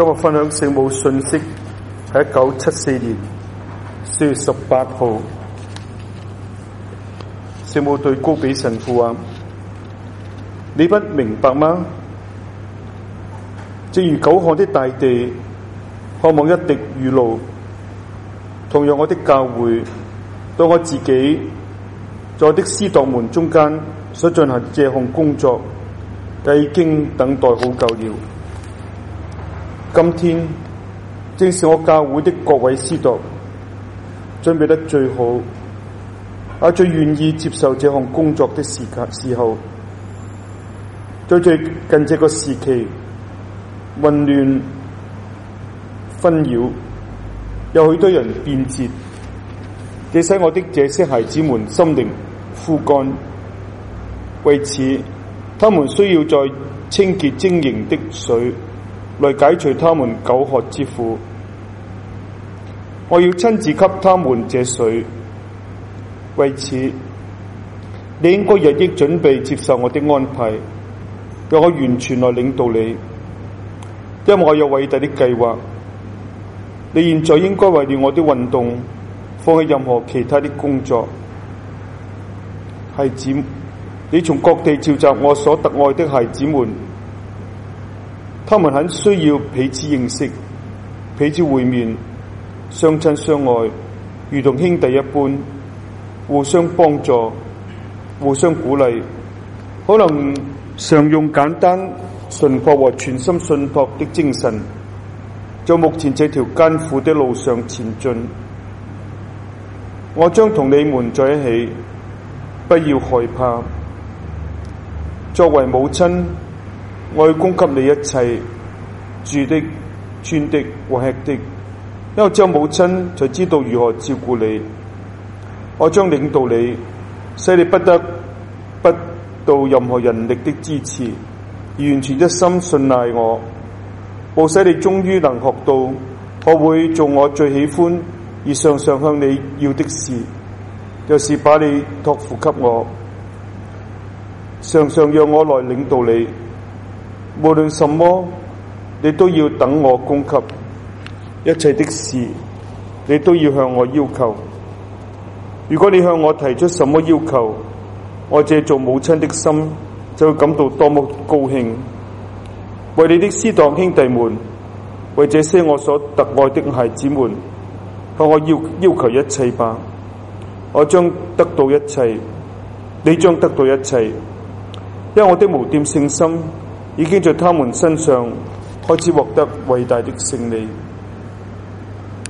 今日分享聖母信息係1974年4月18號，聖母對高比神父話：你不明白嗎？正如久旱的大地渴望一滴雨露，同樣我的教會對我自己在我的司鐸們中間所進行這項工作，已經等待好久了。今天正是我教會的各位司鐸準備得最好，也最願意接受這項工作的時候。在最近這個時期，混亂紛擾，有許多人變節，這使我的這些孩子們心靈枯乾。為此，他們需要在清潔晶瑩的水來解除他們久渴之苦。我要親自給他們這水。為此，你應該日益準備接受我的安排，讓我完全來領導你，因為我有偉大的計劃。你現在應該為了我的運動放棄任何其他的工作。孩子，你從各地召集我所特愛的孩子們，他們很需要彼此認識、彼此會面、相親相愛，如同兄弟一般，互相幫助、互相鼓勵，可能常用簡單、純樸和全心信託的精神，在目前這條艱苦的路上前進。我將同你們在一起，不要害怕。作為母親，我要供給你一切住的、穿的和吃的，因為只有母親才知道如何照顧你。我將領導你，使你不得不到任何人力的支持，而完全一心信賴我，務使你終於能學到我會做我最喜歡而常常向你要的事，就是把你託付給我，常常讓我來領導你。無論什麼，你都要等我供給，一切的事你都要向我要求。如果你向我提出什麼要求，我這做母親的心就會感到多麼高興。為你的司鐸兄弟們，為這些我所特愛的孩子們，向我要求一切吧。我將得到一切，你將得到一切，因為我的無玷聖心已經在他們身上開始獲得偉大的勝利。